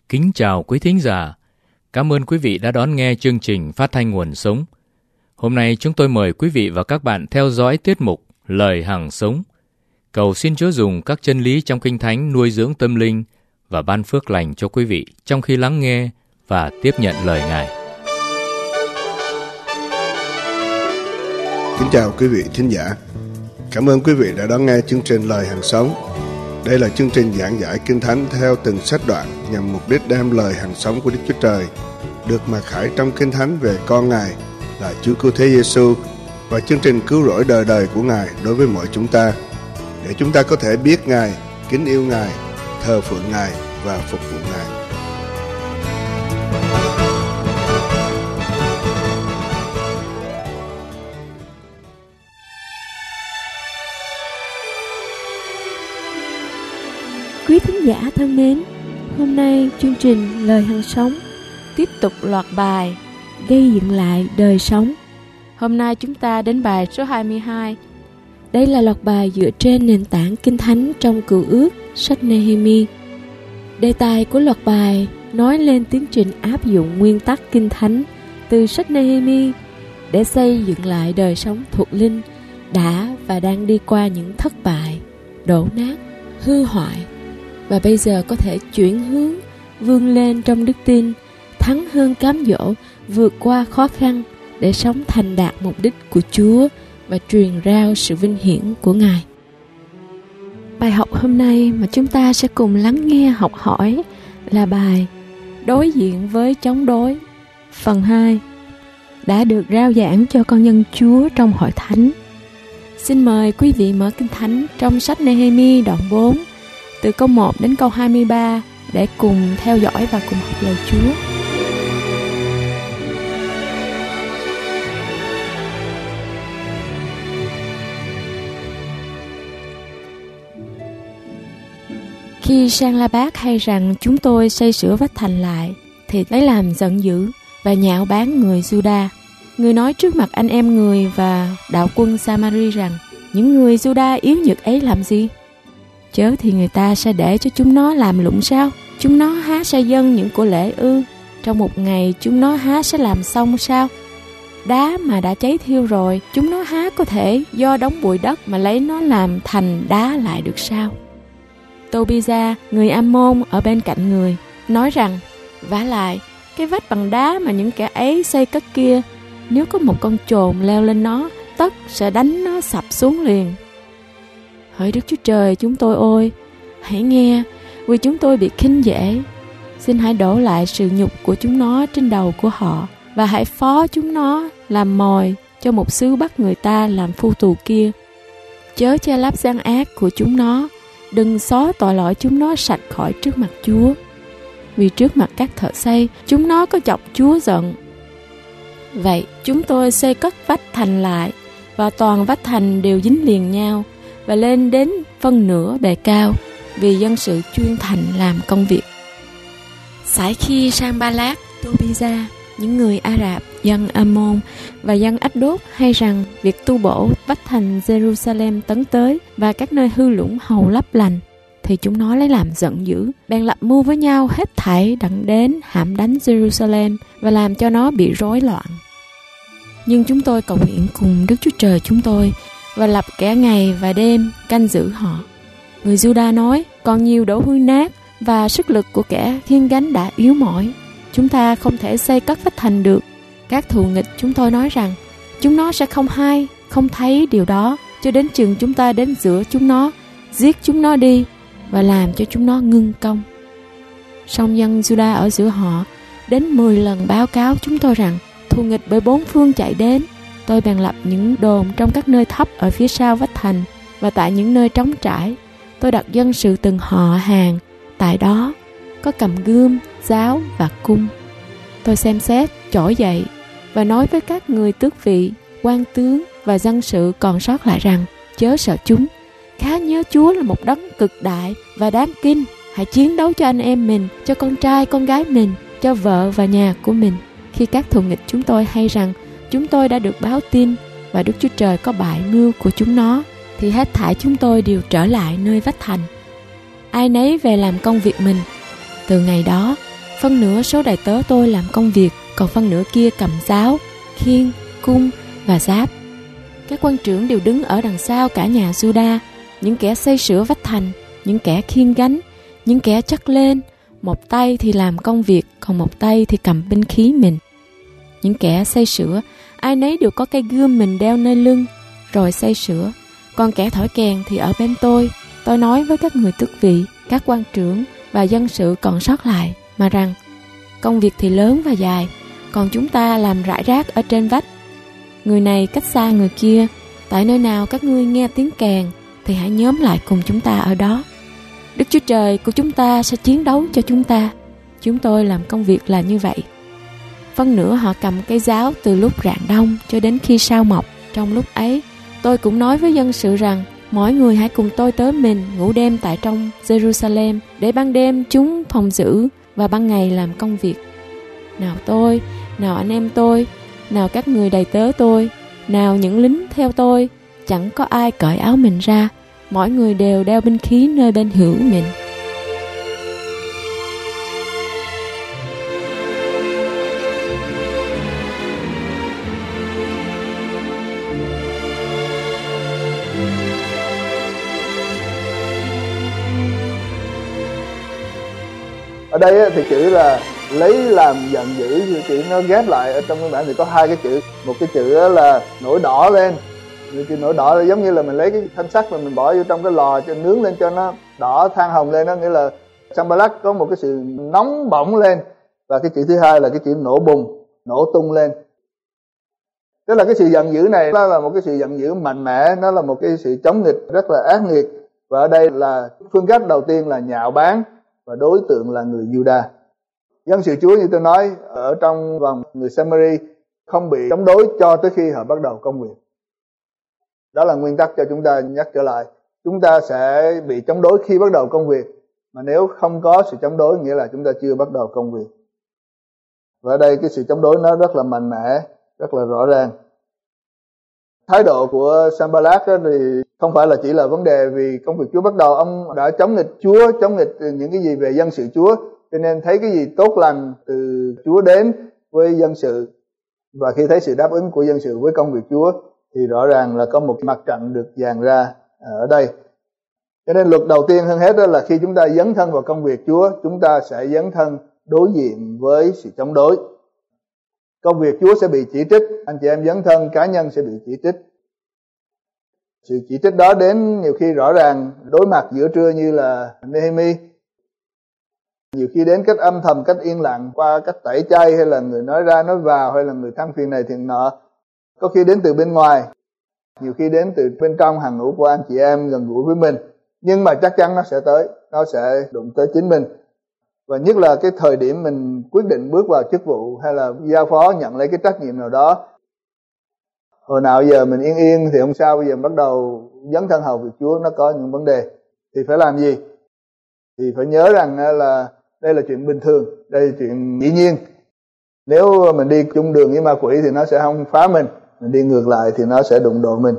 Kính chào quý thính giả. Cảm ơn quý vị đã đón nghe chương trình Phát thanh Nguồn Sống. Hôm nay chúng tôi mời quý vị và các bạn theo dõi tiết mục Lời Hằng Sống. Cầu xin Chúa dùng các chân lý trong Kinh Thánh nuôi dưỡng tâm linh và ban phước lành cho quý vị trong khi lắng nghe và tiếp nhận lời Ngài. Kính chào quý vị thính giả. Cảm ơn quý vị đã đón nghe chương trình Lời Hằng Sống. Đây là chương trình giảng giải Kinh Thánh theo từng sách đoạn nhằm mục đích đem lời hằng sống của Đức Chúa Trời được mặc khải trong Kinh Thánh về con Ngài là Chúa Cứu Thế Giêsu và chương trình cứu rỗi đời đời của Ngài đối với mọi chúng ta, để chúng ta có thể biết Ngài, kính yêu Ngài, thờ phượng Ngài và phục vụ Ngài. Quý thính giả thân mến, hôm nay chương trình Lời Hằng Sống tiếp tục loạt bài Gây dựng lại đời sống. Hôm nay chúng ta đến bài số 22. Đây là loạt bài dựa trên nền tảng Kinh Thánh trong Cựu Ước, sách Nehemi. Đề tài của loạt bài nói lên tiến trình áp dụng nguyên tắc Kinh Thánh từ sách Nehemi để xây dựng lại đời sống thuộc linh đã và đang đi qua những thất bại, đổ nát, hư hoại, và bây giờ có thể chuyển hướng, vươn lên trong đức tin, thắng hơn cám dỗ, vượt qua khó khăn để sống thành đạt mục đích của Chúa và truyền rao sự vinh hiển của Ngài. Bài học hôm nay mà chúng ta sẽ cùng lắng nghe học hỏi là bài Đối diện với chống đối, phần 2, đã được rao giảng cho con nhân Chúa trong hội thánh. Xin mời quý vị mở Kinh Thánh trong sách Nehemi đoạn 4, từ câu 1 đến câu 23 để cùng theo dõi và cùng học lời Chúa. Khi Sanballat hay rằng chúng tôi xây sửa vách thành lại, thì lấy làm giận dữ và nhạo báng người Juda. Người nói trước mặt anh em người và đạo quân Samari rằng: những người Juda yếu nhược ấy làm gì? Chớ thì người ta sẽ để cho chúng nó làm lụng sao? Chúng nó há sẽ dâng những của lễ ư? Trong một ngày chúng nó há sẽ làm xong sao? Đá mà đã cháy thiêu rồi, chúng nó há có thể do đống bụi đất mà lấy nó làm thành đá lại được sao? Tobia, người Ammon ở bên cạnh người, nói rằng: vả lại, cái vách bằng đá mà những kẻ ấy xây cất kia, nếu có một con chồn leo lên nó, tất sẽ đánh nó sập xuống liền. Hỡi Đức Chúa Trời chúng tôi ôi, hãy nghe, vì chúng tôi bị khinh dễ. Xin hãy đổ lại sự nhục của chúng nó trên đầu của họ, và hãy phó chúng nó làm mồi cho một xứ bắt người ta làm phu tù kia. Chớ che lấp gian ác của chúng nó, đừng xóa tội lỗi chúng nó sạch khỏi trước mặt Chúa. Vì trước mặt các thợ xây, chúng nó có chọc Chúa giận. Vậy chúng tôi xây cất vách thành lại, và toàn vách thành đều dính liền nhau, và lên đến phân nửa bề cao, vì dân sự chuyên thành làm công việc. Sải khi Sanballat, Tobia, những người Ả Rập, dân Ammon và dân Ách-đốt hay rằng việc tu bổ vách thành Jerusalem tấn tới và các nơi hư lũng hầu lấp lành, thì chúng nó lấy làm giận dữ, bèn lập mưu với nhau hết thảy đặng đến hãm đánh Jerusalem và làm cho nó bị rối loạn. Nhưng chúng tôi cầu nguyện cùng Đức Chúa Trời chúng tôi và lập kẻ ngày và đêm canh giữ họ. Người Juda nói: còn nhiều đổ hư nát và sức lực của kẻ khiêng gánh đã yếu mỏi, chúng ta không thể xây cất vách thành được. Các thù nghịch chúng tôi nói rằng chúng nó sẽ không hay, không thấy điều đó, cho đến chừng chúng ta đến giữa chúng nó, giết chúng nó đi và làm cho chúng nó ngưng công. Song dân Juda ở giữa họ đến 10 lần báo cáo chúng tôi rằng thù nghịch bởi bốn phương chạy đến. Tôi bèn lập những đồn trong các nơi thấp ở phía sau vách thành, và tại những nơi trống trải tôi đặt dân sự từng họ hàng tại đó, có cầm gươm, giáo và cung. Tôi xem xét, trỗi dậy và nói với các người tước vị, quan tướng và dân sự còn sót lại rằng: chớ sợ chúng, khá nhớ Chúa là một đấng cực đại và đáng kinh. Hãy chiến đấu cho anh em mình, cho con trai con gái mình, cho vợ và nhà của mình. Khi các thù nghịch chúng tôi hay rằng chúng tôi đã được báo tin và Đức Chúa Trời có bại mưu của chúng nó, thì hết thảy chúng tôi đều trở lại nơi vách thành, ai nấy về làm công việc mình. Từ ngày đó, Phân nửa số đầy tớ tôi làm công việc, còn phân nửa kia cầm giáo, khiên, cung và giáp. Các quan trưởng đều đứng ở đằng sau cả nhà Juda, những kẻ xây sửa vách thành, những kẻ khiêng gánh, những kẻ chất lên, một tay thì làm công việc, còn một tay thì cầm binh khí mình. Những kẻ xây sửa, ai nấy đều có cây gươm mình đeo nơi lưng, rồi xây sửa. Còn kẻ thổi kèn thì ở bên tôi nói với các người tước vị, các quan trưởng và dân sự còn sót lại, mà rằng, công việc thì lớn và dài, còn chúng ta làm rải rác ở trên vách. Người này cách xa người kia, tại nơi nào các ngươi nghe tiếng kèn thì hãy nhóm lại cùng chúng ta ở đó. Đức Chúa Trời của chúng ta sẽ chiến đấu cho chúng ta. Chúng tôi làm công việc là như vậy. Phân nửa họ cầm cây giáo từ lúc rạng đông cho đến khi sao mọc. Trong lúc ấy, tôi cũng nói với dân sự rằng, mỗi người hãy cùng tôi tớ mình ngủ đêm tại trong Jerusalem, để ban đêm chúng phòng giữ và ban ngày làm công việc. Nào tôi, nào anh em tôi, nào các người đầy tớ tôi, nào những lính theo tôi, chẳng có ai cởi áo mình ra, mỗi người đều đeo binh khí nơi bên hữu mình. Ở đây thì chữ là lấy làm giận dữ, chữ nó ghép lại ở trong cái bản thì có hai cái chữ, một cái chữ là nổi đỏ lên. Chữ nổi đỏ là giống như là mình lấy cái thanh sắt mà mình bỏ vô trong cái lò cho nướng lên cho nó đỏ than hồng lên, đó nghĩa là Sanballat có một cái sự nóng bỏng lên. Và cái chữ thứ hai là cái chữ nổ bùng, nổ tung lên. Tức là cái sự giận dữ này nó là một cái sự giận dữ mạnh mẽ, nó là một cái sự chống nghịch rất là ác nghiệt. Và ở đây là phương cách đầu tiên là nhạo báng, và đối tượng là người Juda. Dân sự Chúa như tôi nói, ở trong vòng người Samari không bị chống đối cho tới khi họ bắt đầu công việc. Đó là nguyên tắc cho chúng ta nhắc trở lại. Chúng ta sẽ bị chống đối khi bắt đầu công việc, mà nếu không có sự chống đối nghĩa là chúng ta chưa bắt đầu công việc. Và ở đây cái sự chống đối nó rất là mạnh mẽ, rất là rõ ràng. Thái độ của Sanballat thì không phải là chỉ là vấn đề vì công việc Chúa bắt đầu, ông đã chống nghịch Chúa, chống nghịch những cái gì về dân sự Chúa, cho nên thấy cái gì tốt lành từ Chúa đến với dân sự, và khi thấy sự đáp ứng của dân sự với công việc Chúa thì rõ ràng là có một mặt trận được dàn ra ở đây. Cho nên luật đầu tiên hơn hết đó là khi chúng ta dấn thân vào công việc Chúa, chúng ta sẽ dấn thân đối diện với sự chống đối. Công việc Chúa sẽ bị chỉ trích, anh chị em dấn thân cá nhân sẽ bị chỉ trích. Sự chỉ trích đó đến nhiều khi rõ ràng đối mặt giữa trưa như là Nehemi, nhiều khi đến cách âm thầm, cách yên lặng, qua cách tẩy chay, hay là người nói ra nói vào, hay là người than phiền này thiền nọ. Có khi đến từ bên ngoài, nhiều khi đến từ bên trong hàng ngũ của anh chị em gần gũi với mình. Nhưng mà chắc chắn nó sẽ tới, nó sẽ đụng tới chính mình. Và nhất là cái thời điểm mình quyết định bước vào chức vụ hay là giao phó nhận lấy cái trách nhiệm nào đó. Hồi nào giờ mình yên yên thì không sao, bây giờ bắt đầu dấn thân hầu việc Chúa, nó có những vấn đề. Thì phải làm gì? Thì phải nhớ rằng là đây là chuyện bình thường, đây là chuyện dĩ nhiên. Nếu mình đi chung đường với ma quỷ thì nó sẽ không phá mình đi ngược lại thì nó sẽ đụng độ mình.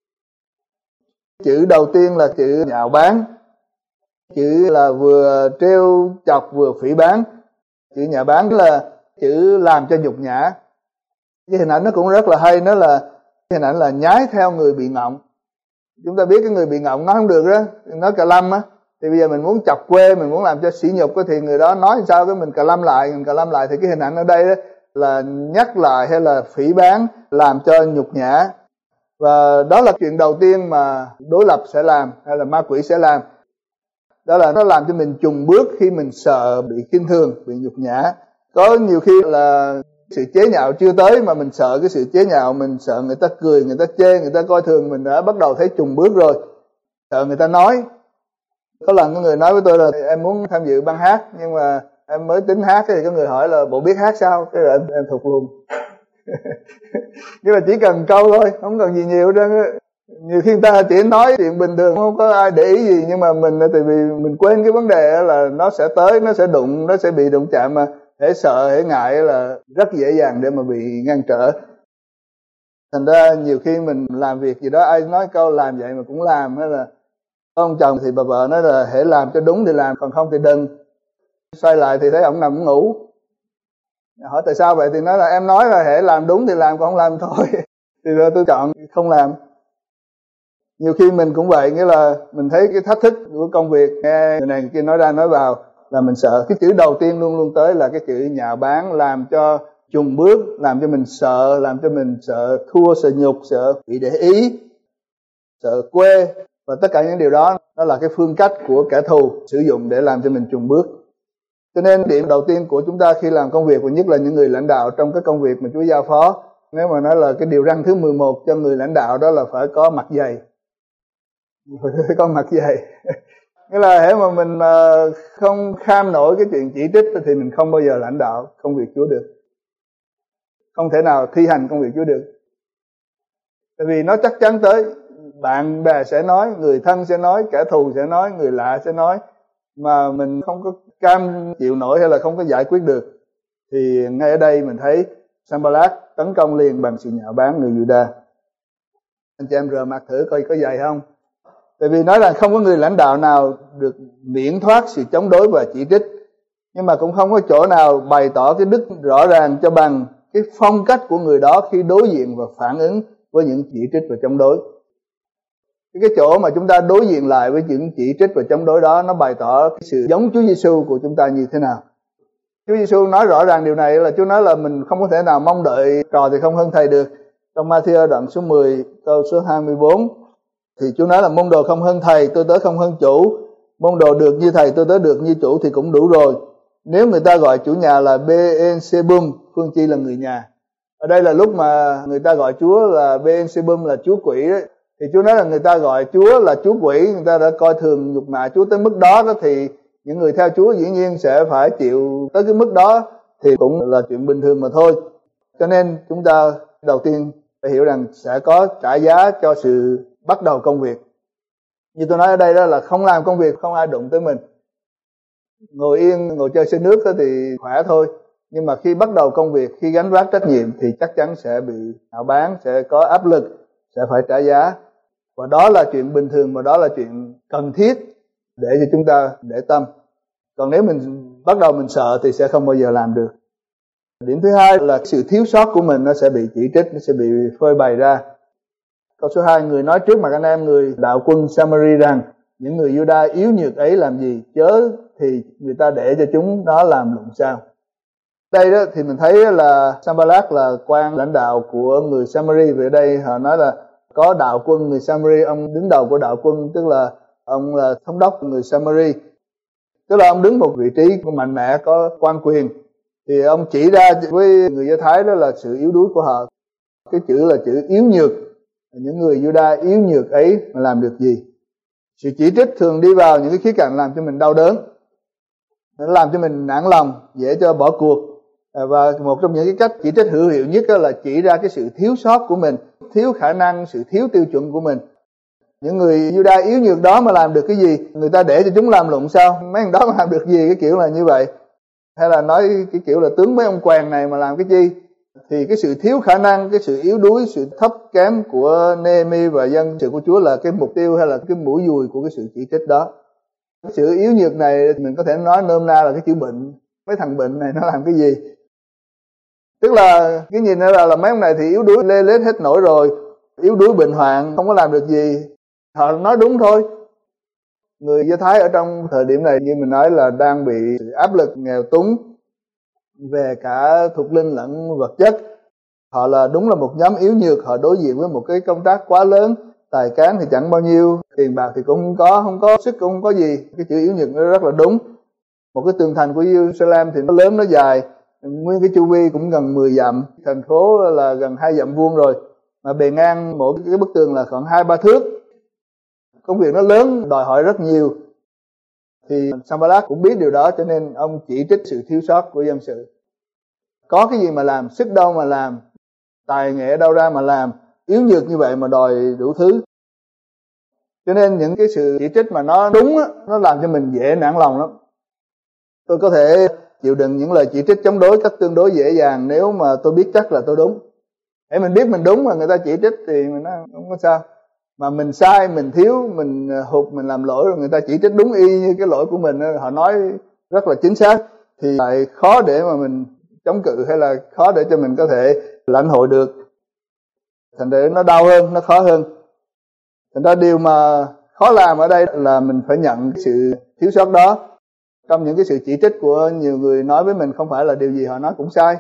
Chữ đầu tiên là chữ nhạo báng, chữ là vừa trêu chọc vừa phỉ báng. Chữ nhạo báng là chữ làm cho nhục nhã. Cái hình ảnh nó cũng rất là hay, nó là hình ảnh là nhái theo người bị ngọng. Chúng ta biết cái người bị ngọng nói không được đó, nói cà lâm á, thì bây giờ mình muốn chọc quê, mình muốn làm cho sỉ nhục thì người đó nói sao cái mình cà lâm lại, thì cái hình ảnh ở đây đó là nhắc lại hay là phỉ báng, làm cho nhục nhã. Và đó là chuyện đầu tiên mà đối lập sẽ làm, hay là ma quỷ sẽ làm. Đó là nó làm cho mình chùng bước khi mình sợ bị khinh thường, bị nhục nhã. Có nhiều khi là sự chế nhạo chưa tới mà mình sợ cái sự chế nhạo, mình sợ người ta cười, người ta chê, người ta coi thường, mình đã bắt đầu thấy chùng bước rồi. Sợ người ta nói. Có lần có người nói với tôi là em muốn tham dự ban hát, nhưng mà em mới tính hát, thì có người hỏi là bộ biết hát sao? Cái rồi em thụt luôn. Nhưng mà chỉ cần câu thôi, không cần gì nhiều đâu. Nhiều khi người ta chỉ nói chuyện bình thường, không có ai để ý gì, nhưng mà mình tại vì mình quên cái vấn đề là nó sẽ tới, nó sẽ đụng, nó sẽ bị đụng chạm, mà hễ sợ hễ ngại là rất dễ dàng để mà bị ngăn trở. Thành ra nhiều khi mình làm việc gì đó, ai nói câu làm vậy mà cũng làm, hay là ông chồng thì bà vợ nói là hễ làm cho đúng thì làm, còn không thì đừng. xoay lại thì thấy ông nằm ngủ. Hỏi tại sao vậy thì nói là em nói là hễ làm đúng thì làm, còn không làm thôi. Thì rồi tôi chọn không làm. Nhiều khi mình cũng vậy, nghĩa là mình thấy cái thách thức của công việc, nghe người này người kia nói ra nói vào là mình sợ. Cái chữ đầu tiên luôn luôn tới là cái chữ nhạo báng, làm cho chùng bước, làm cho mình sợ, làm cho mình sợ thua, sợ nhục, sợ bị để ý, sợ quê. Và tất cả những điều đó, đó là cái phương cách của kẻ thù sử dụng để làm cho mình chùng bước. Cho nên điểm đầu tiên của chúng ta khi làm công việc, và nhất là những người lãnh đạo trong cái công việc mà Chúa giao phó, nếu mà nói là cái điều răn thứ 11 cho người lãnh đạo, đó là phải có mặt dày. Phải có mặt dày. Nghĩa là hễ mà mình không kham nổi cái chuyện chỉ trích thì mình không bao giờ lãnh đạo công việc Chúa được, không thể nào thi hành công việc Chúa được. Tại vì nó chắc chắn tới, bạn bè sẽ nói, người thân sẽ nói, kẻ thù sẽ nói, người lạ sẽ nói, mà mình không có cam chịu nổi hay là không có giải quyết được. Thì ngay ở đây mình thấy Sanballat tấn công liền bằng sự nhạo báng người Juda. Anh chị em rờ mặt thử coi có dày không. Tại vì nói rằng không có người lãnh đạo nào được miễn thoát sự chống đối và chỉ trích, nhưng mà cũng không có chỗ nào bày tỏ cái đức rõ ràng cho bằng cái phong cách của người đó khi đối diện và phản ứng với những chỉ trích và chống đối. Cái chỗ mà chúng ta đối diện lại với những chỉ trích và chống đối đó, nó bày tỏ cái sự giống Chúa Giêsu của chúng ta như thế nào. Chúa Giêsu nói rõ ràng điều này, là Chúa nói là mình không có thể nào mong đợi trò thì không hơn thầy được. Trong Ma-thi-ơ đoạn số 10 câu số 24 thì Chúa nói là môn đồ không hơn thầy, tôi tớ không hơn chủ. Môn đồ được như thầy, tôi tớ được như chủ thì cũng đủ rồi. Nếu người ta gọi chủ nhà là Beelzebub, phương chi là người nhà. Ở đây là lúc mà người ta gọi Chúa là Beelzebub, là chúa quỷ đấy. Thì Chúa nói là người ta gọi Chúa là chúa quỷ, người ta đã coi thường nhục mạ Chúa tới mức đó, thì những người theo Chúa dĩ nhiên sẽ phải chịu tới cái mức đó, thì cũng là chuyện bình thường mà thôi. Cho nên chúng ta đầu tiên phải hiểu rằng sẽ có trả giá cho sự bắt đầu công việc. Như tôi nói ở đây đó là không làm công việc không ai đụng tới mình. Ngồi yên, ngồi chơi xe nước thì khỏe thôi. Nhưng mà khi bắt đầu công việc, khi gánh vác trách nhiệm thì chắc chắn sẽ bị nhạo báng, sẽ có áp lực, sẽ phải trả giá. Và đó là chuyện bình thường, và đó là chuyện cần thiết để cho chúng ta để tâm. Còn nếu mình bắt đầu mình sợ thì sẽ không bao giờ làm được. Điểm thứ hai là sự thiếu sót của mình nó sẽ bị chỉ trích, nó sẽ bị phơi bày ra. Câu số 2, người nói trước mặt anh em người đạo quân Samari rằng những người Juda yếu nhược ấy làm gì, chớ thì người ta để cho chúng nó làm lụng sao. Đây đó thì mình thấy là Sanballat là quan lãnh đạo của người Samari. Về đây họ nói là có đạo quân người Samari, ông đứng đầu của đạo quân, tức là ông là thống đốc người Samari, tức là ông đứng một vị trí mạnh mẽ, có quan quyền. Thì ông chỉ ra với người Do Thái đó là sự yếu đuối của họ. Cái chữ là chữ yếu nhược. Những người Juda yếu nhược ấy mà làm được gì? Sự chỉ trích thường đi vào những cái khía cạnh làm cho mình đau đớn, nó làm cho mình nản lòng, dễ cho bỏ cuộc. Và một trong những cái cách chỉ trích hữu hiệu nhất đó là chỉ ra cái sự thiếu sót của mình, thiếu khả năng, sự thiếu tiêu chuẩn của mình. Những người Juda yếu nhược đó mà làm được cái gì? Người ta để cho chúng làm lụng sao? Mấy thằng đó mà làm được gì? Cái kiểu là như vậy. Hay là nói cái kiểu là tướng mấy ông quèn này mà làm cái chi? Thì cái sự thiếu khả năng, cái sự yếu đuối, sự thấp kém của Nehemi và dân sự của Chúa là cái mục tiêu hay là cái mũi dùi của cái sự chỉ trích đó. Cái sự yếu nhược này mình có thể nói nôm na là cái chữ bệnh. Mấy thằng bệnh này nó làm cái gì? Tức là cái nhìn là mấy ông này thì yếu đuối lê lết hết nổi rồi, yếu đuối bệnh hoạn, không có làm được gì. Họ nói đúng thôi. Người Do Thái ở trong thời điểm này như mình nói là đang bị áp lực nghèo túng về cả thuộc linh lẫn vật chất. Họ là đúng là một nhóm yếu nhược, họ đối diện với một cái công tác quá lớn, tài cán thì chẳng bao nhiêu, tiền bạc thì cũng không có sức cũng không có gì. Cái chữ yếu nhược nó rất là đúng. Một cái tường thành của Jerusalem thì nó lớn nó dài, nguyên cái chu vi cũng gần 10 dặm, thành phố là gần 2 dặm vuông rồi, mà bề ngang mỗi cái bức tường là khoảng 2-3 thước. Công việc nó lớn, đòi hỏi rất nhiều. Thì Sanballat cũng biết điều đó, cho nên ông chỉ trích sự thiếu sót của dân sự. Có cái gì mà làm, sức đâu mà làm, tài nghệ đâu ra mà làm, yếu nhược như vậy mà đòi đủ thứ. Cho nên những cái sự chỉ trích mà nó đúng á, nó làm cho mình dễ nản lòng lắm. Tôi có thể chịu đựng những lời chỉ trích chống đối cách tương đối dễ dàng nếu mà tôi biết chắc là tôi đúng. Để mình biết mình đúng mà người ta chỉ trích thì mình nói không có sao. Mà mình sai, mình thiếu, mình hụt, mình làm lỗi rồi người ta chỉ trích đúng y như cái lỗi của mình, họ nói rất là chính xác thì lại khó để mà mình chống cự, hay là khó để cho mình có thể lãnh hội được. Thành ra nó đau hơn, nó khó hơn. Thành ra điều mà khó làm ở đây là mình phải nhận cái sự thiếu sót đó. Trong những cái sự chỉ trích của nhiều người nói với mình, không phải là điều gì họ nói cũng sai.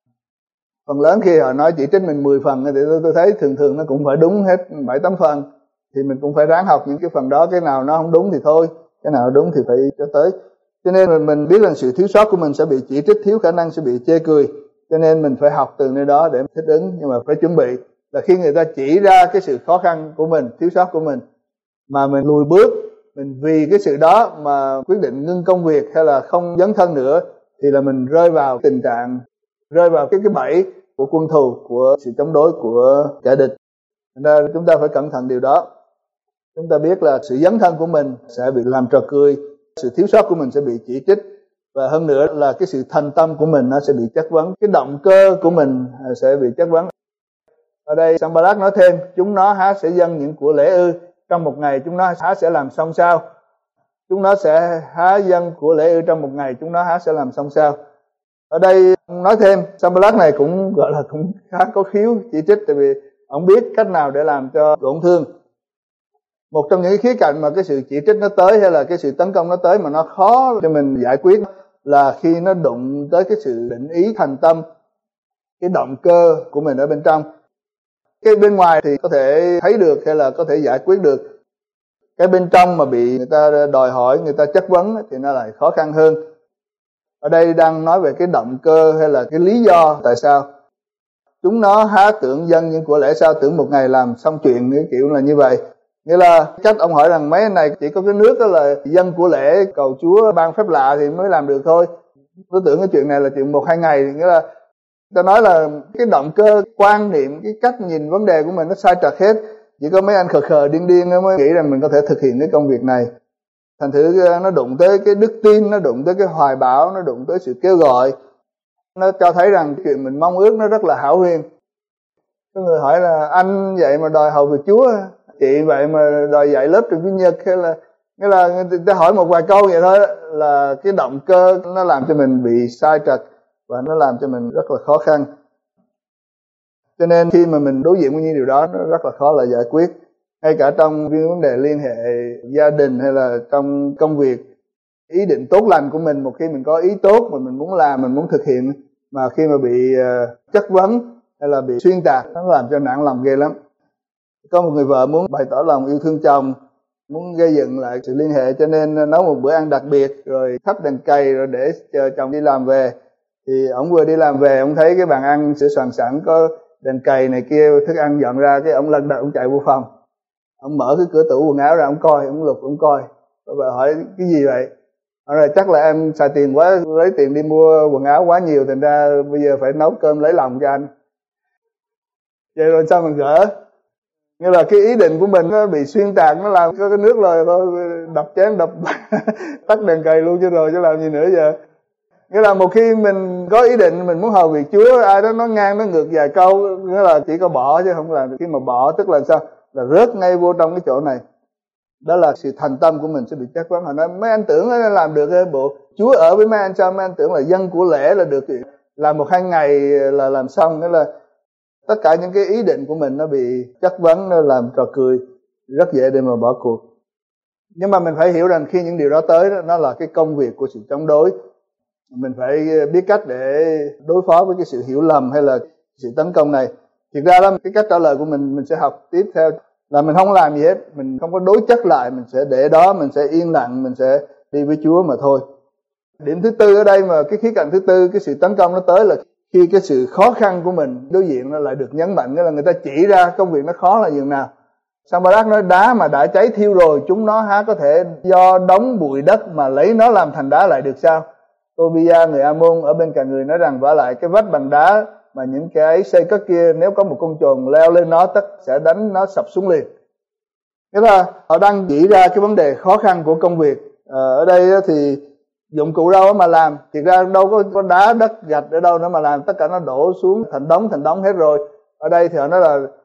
Phần lớn khi họ nói chỉ trích mình 10 phần thì tôi thấy thường nó cũng phải đúng hết 7-8 phần. Thì mình cũng phải ráng học những cái phần đó, cái nào nó không đúng thì thôi, cái nào đúng thì phải cho tới. Cho nên mình biết rằng sự thiếu sót của mình sẽ bị chỉ trích, thiếu khả năng sẽ bị chê cười. Cho nên mình phải học từ nơi đó để thích ứng, nhưng mà phải chuẩn bị là khi người ta chỉ ra cái sự khó khăn của mình, thiếu sót của mình, mà mình lùi bước, mình vì cái sự đó mà quyết định ngưng công việc hay là không dấn thân nữa, thì là mình rơi vào tình trạng, rơi vào cái bẫy của quân thù, của sự chống đối của kẻ địch. Thành ra chúng ta phải cẩn thận điều đó. Chúng ta biết là sự dấn thân của mình sẽ bị làm trò cười, sự thiếu sót của mình sẽ bị chỉ trích, và hơn nữa là cái sự thành tâm của mình nó sẽ bị chất vấn, cái động cơ của mình sẽ bị chất vấn. Ở đây Sanballat nói thêm, chúng nó há sẽ dâng những của lễ ư, trong một ngày chúng nó há sẽ làm xong sao? Chúng nó sẽ há dâng của lễ ư, trong một ngày chúng nó há sẽ làm xong sao? Ở đây nói thêm, Sanballat này cũng gọi là cũng khá có khiếu chỉ trích, tại vì ông biết cách nào để làm cho tổn thương. Một trong những cái khía cạnh mà cái sự chỉ trích nó tới, hay là cái sự tấn công nó tới mà nó khó cho mình giải quyết, là khi nó đụng tới cái sự định ý thành tâm, cái động cơ của mình ở bên trong. Cái bên ngoài thì có thể thấy được hay là có thể giải quyết được, cái bên trong mà bị người ta đòi hỏi, người ta chất vấn thì nó lại khó khăn hơn. Ở đây đang nói về cái động cơ hay là cái lý do tại sao chúng nó há tưởng dâng những của lễ sao, tưởng một ngày làm xong chuyện, cái kiểu là như vậy. Nghĩa là cách ông hỏi rằng mấy anh này chỉ có cái nước đó là dâng của lễ cầu Chúa ban phép lạ thì mới làm được thôi, tôi tưởng cái chuyện này là chuyện 1-2 ngày. Nghĩa là ta nói là cái động cơ, quan niệm, cái cách nhìn vấn đề của mình nó sai trật hết. Chỉ có mấy anh khờ điên mới nghĩ rằng mình có thể thực hiện cái công việc này. Thành thử nó đụng tới cái đức tin, nó đụng tới cái hoài bão, nó đụng tới sự kêu gọi. Nó cho thấy rằng chuyện mình mong ước nó rất là hão huyền. Có người hỏi là anh vậy mà đòi hầu việc Chúa, chị vậy mà đòi dạy lớp trường Chủ nhật, hay là nghĩa là người ta hỏi một vài câu vậy thôi, là cái động cơ nó làm cho mình bị sai trật và nó làm cho mình rất là khó khăn. Cho nên khi mà mình đối diện với những điều đó, nó rất là khó là giải quyết. Ngay cả trong những vấn đề liên hệ gia đình hay là trong công việc, ý định tốt lành của mình, một khi mình có ý tốt mà mình muốn làm, mình muốn thực hiện, mà khi mà bị chất vấn hay là bị xuyên tạc, nó làm cho nản lòng ghê lắm. Có một người vợ muốn bày tỏ lòng yêu thương chồng, muốn gây dựng lại sự liên hệ, cho nên nấu một bữa ăn đặc biệt, rồi thắp đèn cầy, rồi để chờ chồng đi làm về. Thì ông vừa đi làm về, ông thấy cái bàn ăn sửa soạn sẵn, có đèn cầy này kia, thức ăn dọn ra, cái ông lật đật ông chạy vô phòng, ông mở cái cửa tủ quần áo ra, ông coi, ông lục, ông coi. Rồi vợ hỏi cái gì vậy? Rồi chắc là em xài tiền quá, lấy tiền đi mua quần áo quá nhiều, thành ra bây giờ phải nấu cơm lấy lòng cho anh. Vậy rồi sao mình gỡ? Nghĩa là cái ý định của mình nó bị xuyên tạc, nó làm có cái nước rồi thôi, đập chén đập tắt đèn cầy luôn chứ rồi, chứ làm gì nữa giờ. Nghĩa là một khi mình có ý định mình muốn hầu việc Chúa, ai đó nó ngang nó ngược vài câu, nghĩa là chỉ có bỏ chứ không làm. Khi mà bỏ tức là sao? Là rớt ngay vô trong cái chỗ này. Đó là sự thành tâm của mình sẽ bị chất vấn. Họ nói mấy anh tưởng nó làm được cái bộ Chúa ở với mấy anh, sao mấy anh tưởng là dân của lễ là được chuyện, làm 1-2 ngày là làm xong. Nghĩa là tất cả những cái ý định của mình nó bị chất vấn, nó làm trò cười, rất dễ để mà bỏ cuộc. Nhưng mà mình phải hiểu rằng khi những điều đó tới đó, nó là cái công việc của sự chống đối. Mình phải biết cách để đối phó với cái sự hiểu lầm hay là sự tấn công này. Thực ra đó, cái cách trả lời của mình sẽ học tiếp theo là mình không làm gì hết, mình không có đối chất lại, mình sẽ để đó, mình sẽ yên lặng, mình sẽ đi với Chúa mà thôi. Điểm thứ tư ở đây, mà cái khía cạnh thứ tư, cái sự tấn công nó tới là khi cái sự khó khăn của mình đối diện nó lại được nhấn mạnh, nghĩa là người ta chỉ ra công việc nó khó là như nào. Sanballat nói đá mà đã cháy thiêu rồi, chúng nó há có thể do đống bụi đất mà lấy nó làm thành đá lại được sao? Tobia người Ammon ở bên cạnh người nói rằng vả lại cái vách bằng đá mà những cái xây cất kia, nếu có một con trồn leo lên nó tất sẽ đánh nó sập xuống liền. Nghĩa là họ đang chỉ ra cái vấn đề khó khăn của công việc. Ở đây thì dụng cụ đâu mà làm, thiệt ra đâu có đá đất gạch ở đâu nữa mà làm, tất cả nó đổ xuống thành đống hết rồi. Ở đây thì họ nói là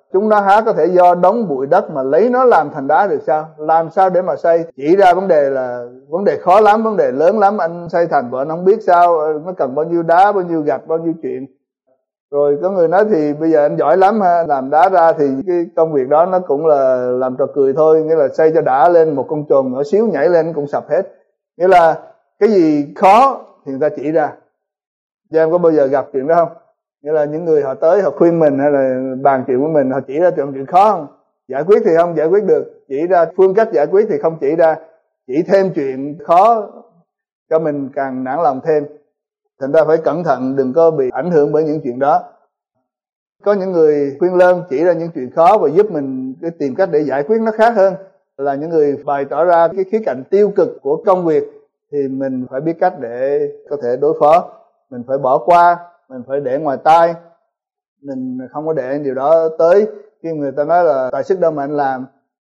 Chúng nó há có thể do đống bụi đất mà lấy nó làm thành đá được sao? Làm sao để mà xây? Chỉ ra vấn đề là vấn đề khó lắm, vấn đề lớn lắm. Anh xây thành vợ không biết sao, nó cần bao nhiêu đá, bao nhiêu gạch, bao nhiêu chuyện. Rồi có người nói thì bây giờ anh giỏi lắm ha, làm đá ra thì cái công việc đó nó cũng là làm trò cười thôi. Nghĩa là xây cho đã lên, một con chồn nhỏ xíu nhảy lên cũng sập hết. Nghĩa là cái gì khó thì người ta chỉ ra. Chứ em có bao giờ gặp chuyện đó không? Nghĩa là những người họ tới họ khuyên mình hay là bàn chuyện với mình, họ chỉ ra chuyện khó không? Giải quyết thì không giải quyết được, chỉ ra phương cách giải quyết thì không chỉ ra, chỉ thêm chuyện khó cho mình càng nản lòng thêm. Thành ra phải cẩn thận, đừng có bị ảnh hưởng bởi những chuyện đó. Có những người khuyên lơn chỉ ra những chuyện khó và giúp mình tìm cách để giải quyết nó khác hơn, là những người bày tỏ ra cái khía cạnh tiêu cực của công việc, thì mình phải biết cách để có thể đối phó. Mình phải bỏ qua, mình phải để ngoài tai, mình không có để điều đó tới. Khi người ta nói là tài sức đâu mà anh làm,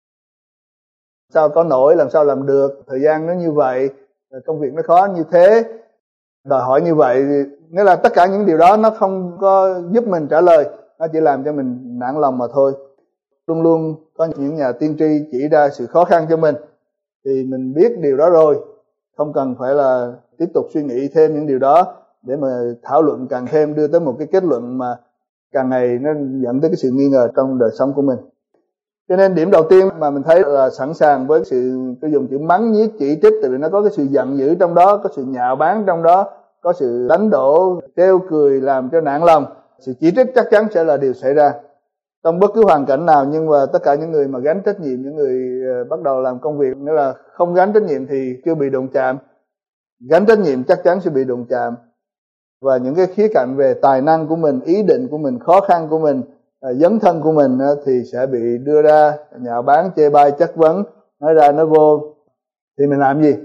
sao có nổi, làm sao làm được, thời gian nó như vậy, công việc nó khó như thế, đòi hỏi như vậy. Nghĩa là tất cả những điều đó nó không có giúp mình trả lời, nó chỉ làm cho mình nản lòng mà thôi. Luôn luôn có những nhà tiên tri chỉ ra sự khó khăn cho mình, thì mình biết điều đó rồi, không cần phải là tiếp tục suy nghĩ thêm những điều đó để mà thảo luận càng thêm, đưa tới một cái kết luận mà càng ngày nó dẫn tới cái sự nghi ngờ trong đời sống của mình. Cho nên điểm đầu tiên mà mình thấy là sẵn sàng với sự, tôi dùng chữ mắng nhiếc chỉ trích, tại vì nó có cái sự giận dữ trong đó, có sự nhạo báng trong đó, có sự đánh đổ, trêu cười làm cho nản lòng. Sự chỉ trích chắc chắn sẽ là điều xảy ra trong bất cứ hoàn cảnh nào, nhưng mà tất cả những người mà gánh trách nhiệm, những người bắt đầu làm công việc, nghĩa là không gánh trách nhiệm thì chưa bị đụng chạm, gánh trách nhiệm chắc chắn sẽ bị đụng chạm. Và những cái khía cạnh về tài năng của mình, ý định của mình, khó khăn của mình, dấn thân của mình thì sẽ bị đưa ra nhạo báng, chê bai, chất vấn, nói ra nói vô. Thì mình làm gì?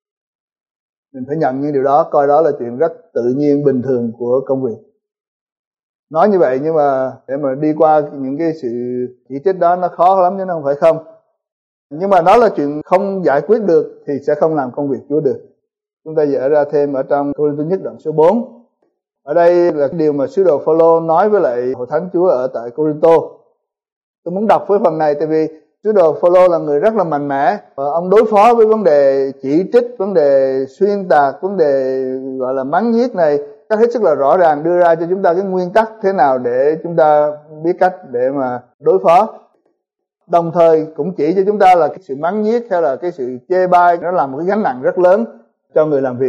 Mình phải nhận những điều đó, coi đó là chuyện rất tự nhiên, bình thường của công việc. Nói như vậy nhưng mà để mà đi qua những cái sự chỉ trích đó nó khó lắm chứ nó không phải không. Nhưng mà nó là chuyện không giải quyết được thì sẽ không làm công việc Chúa được. Chúng ta dở ra thêm ở trong Cô-rinh-tô nhất đoạn số 4. Ở đây là cái điều mà sứ đồ Phao-lô nói với lại hội thánh Chúa ở tại Cô-rinh-tô. Tôi muốn đọc với phần này tại vì sứ đồ Phao-lô là người rất là mạnh mẽ, và ông đối phó với vấn đề chỉ trích, vấn đề xuyên tạc, vấn đề gọi là mắng nhiếc này cách hết sức là rõ ràng, đưa ra cho chúng ta cái nguyên tắc thế nào để chúng ta biết cách để mà đối phó. Đồng thời cũng chỉ cho chúng ta là cái sự mắng nhiếc hay là cái sự chê bai nó là một cái gánh nặng rất lớn cho người làm việc.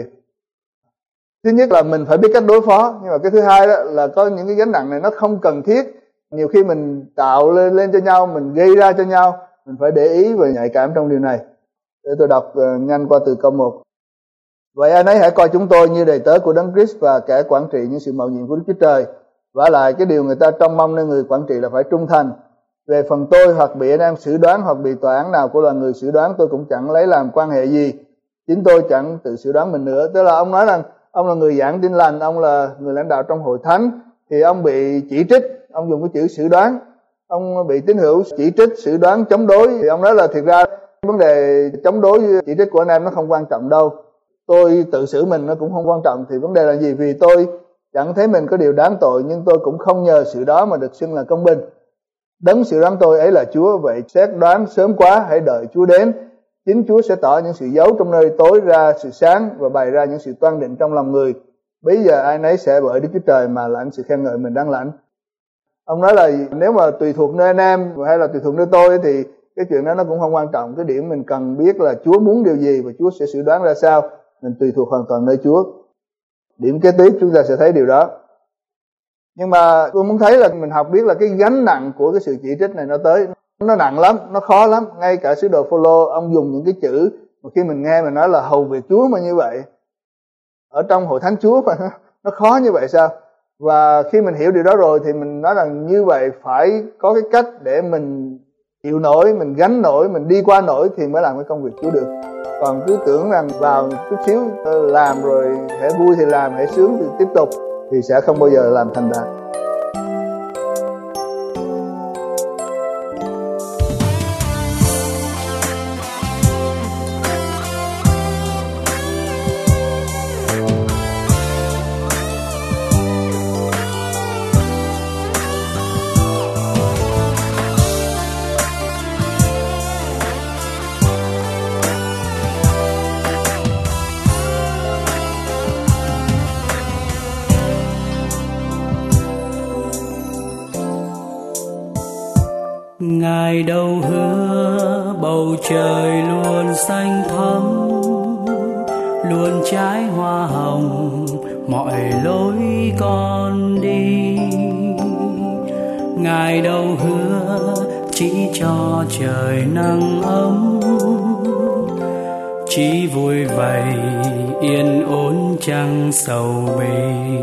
Thứ nhất là mình phải biết cách đối phó, nhưng mà cái thứ hai đó là có những cái gánh nặng này nó không cần thiết. Nhiều khi mình tạo lên cho nhau, mình gây ra cho nhau, mình phải để ý và nhạy cảm trong điều này. Để tôi đọc nhanh qua từ câu 1. Vậy anh ấy hãy coi chúng tôi như đầy tớ của Đấng Christ và kẻ quản trị những sự mầu nhiệm của Đức Chúa Trời. Vả lại cái điều người ta trông mong nơi người quản trị là phải trung thành. Về phần tôi, hoặc bị anh em xử đoán hoặc bị tòa án nào của loài người xử đoán, tôi cũng chẳng lấy làm quan hệ gì. Chính tôi chẳng tự xử đoán mình nữa. Tức là ông nói rằng ông là người giảng tin lành, ông là người lãnh đạo trong hội thánh, thì ông bị chỉ trích, ông dùng cái chữ xử đoán, ông bị tín hữu chỉ trích, xử đoán, chống đối, thì ông nói là thiệt ra vấn đề chống đối chỉ trích của anh em nó không quan trọng đâu, tôi tự xử mình nó cũng không quan trọng. Thì vấn đề là gì? Vì tôi chẳng thấy mình có điều đáng tội, nhưng tôi cũng không nhờ sự đó mà được xưng là công bình. Đấng xử đoán tôi ấy là Chúa, vậy xét đoán sớm quá, hãy đợi Chúa đến. Chính Chúa sẽ tỏ những sự giấu trong nơi tối ra sự sáng, và bày ra những sự toan định trong lòng người. Bây giờ ai nấy sẽ bởi Đức Chúa Trời mà lãnh sự khen ngợi mình đang lãnh. Ông nói là nếu mà tùy thuộc nơi anh em hay là tùy thuộc nơi tôi thì cái chuyện đó nó cũng không quan trọng. Cái điểm mình cần biết là Chúa muốn điều gì và Chúa sẽ xử đoán ra sao. Mình tùy thuộc hoàn toàn nơi Chúa. Điểm kế tiếp chúng ta sẽ thấy điều đó. Nhưng mà tôi muốn thấy là mình học biết là cái gánh nặng của cái sự chỉ trích này nó tới, nó nặng lắm, nó khó lắm. Ngay cả sứ đồ Phao-lô ông dùng những cái chữ mà khi mình nghe mình nói là hầu việc Chúa mà như vậy, ở trong hội thánh Chúa mà nó khó như vậy sao? Và khi mình hiểu điều đó rồi thì mình nói rằng như vậy phải có cái cách để mình chịu nổi, mình gánh nổi, mình đi qua nổi thì mới làm cái công việc Chúa được. Còn cứ tưởng rằng vào chút xíu làm rồi hễ vui thì làm, hễ sướng thì tiếp tục, thì sẽ không bao giờ làm thành đạt. Ngài đâu hứa bầu trời luôn xanh thắm, luôn trái hoa hồng mọi lối con đi. Ngài đâu hứa chỉ cho trời nắng ấm, chỉ vui vầy yên ổn chẳng sầu bi.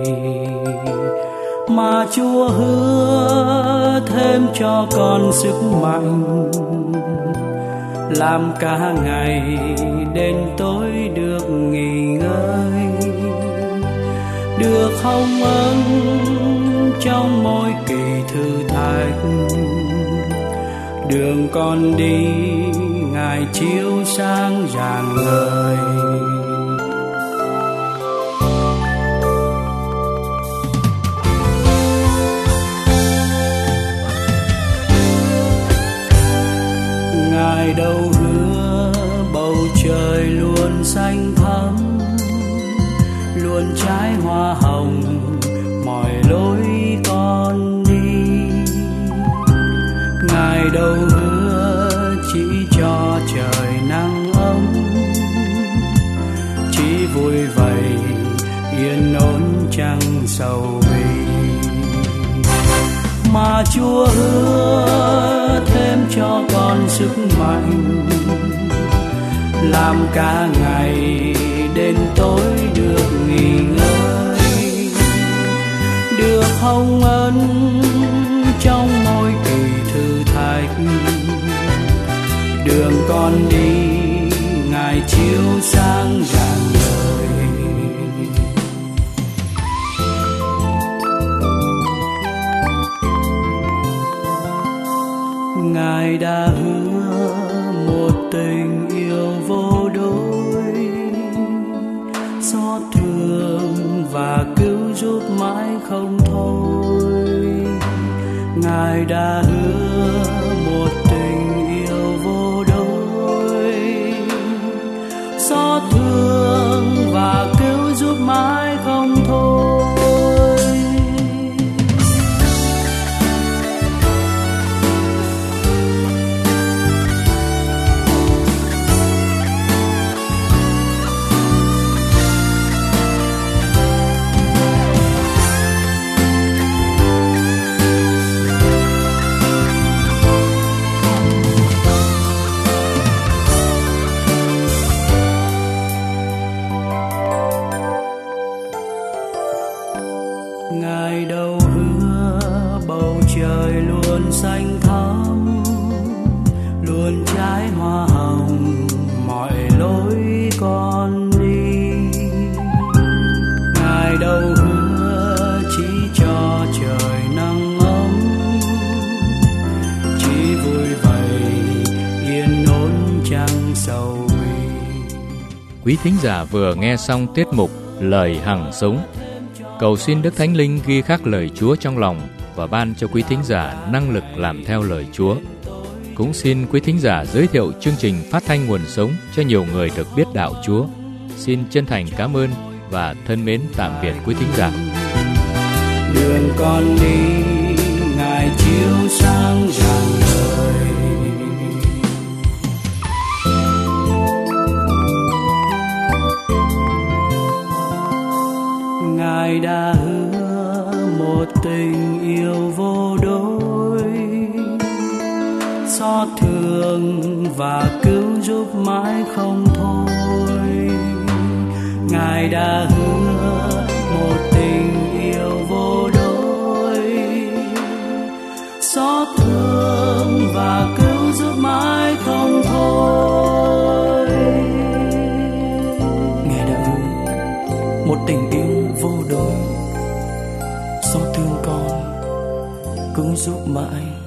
Mà Chúa hứa thêm cho con sức mạnh, làm cả ngày đến tối được nghỉ ngơi, được hồng ân trong mỗi kỳ thử thách. Đường con đi Ngài chiếu sáng rạng ngời. Ngài đâu hứa bầu trời luôn xanh thắm, luôn trái hoa hồng mọi lối con đi. Ngài đâu hứa chỉ cho trời nắng ấm, chỉ vui vầy yên ổn chẳng sầu bi. Mà Chúa hứa thêm cho con sức mạnh, làm cả ngày đến tối được nghỉ ngơi, được hồng ân trong mỗi kỳ thử thách. Đường con đi Ngài chiếu sáng rạng ngời. Ngài đã hứa một tình yêu vô đối, xót thương và cứu giúp mãi không thôi. Ngài đã hứa một tình yêu vô đối, xót thương và cứu giúp mãi không thôi. Ngài đâu hứa bầu trời luôn xanh thắm, luôn trái hoa hồng mọi lối con đi. Ngài đâu hứa chỉ cho trời nắng ấm, chỉ vui vầy yên ổn chẳng sầu bi. Quý thính giả vừa nghe xong tiết mục Lời Hằng Sống. Cầu xin Đức Thánh Linh ghi khắc lời Chúa trong lòng và ban cho quý thính giả năng lực làm theo lời Chúa. Cũng xin quý thính giả giới thiệu chương trình phát thanh nguồn sống cho nhiều người được biết đạo Chúa. Xin chân thành cảm ơn và thân mến tạm biệt quý thính giả. Đường con đi Ngài chiếu sáng rạng ngời. Ngài đã hứa một tình yêu vô đối, xót thương và cứu giúp mãi không thôi. Ngài đã hứa một tình yêu vô đối, xót thương và cứu giúp mãi không thôi. Ngài đã hứa một tình yêu vô đối, xót thương con cứu giúp mãi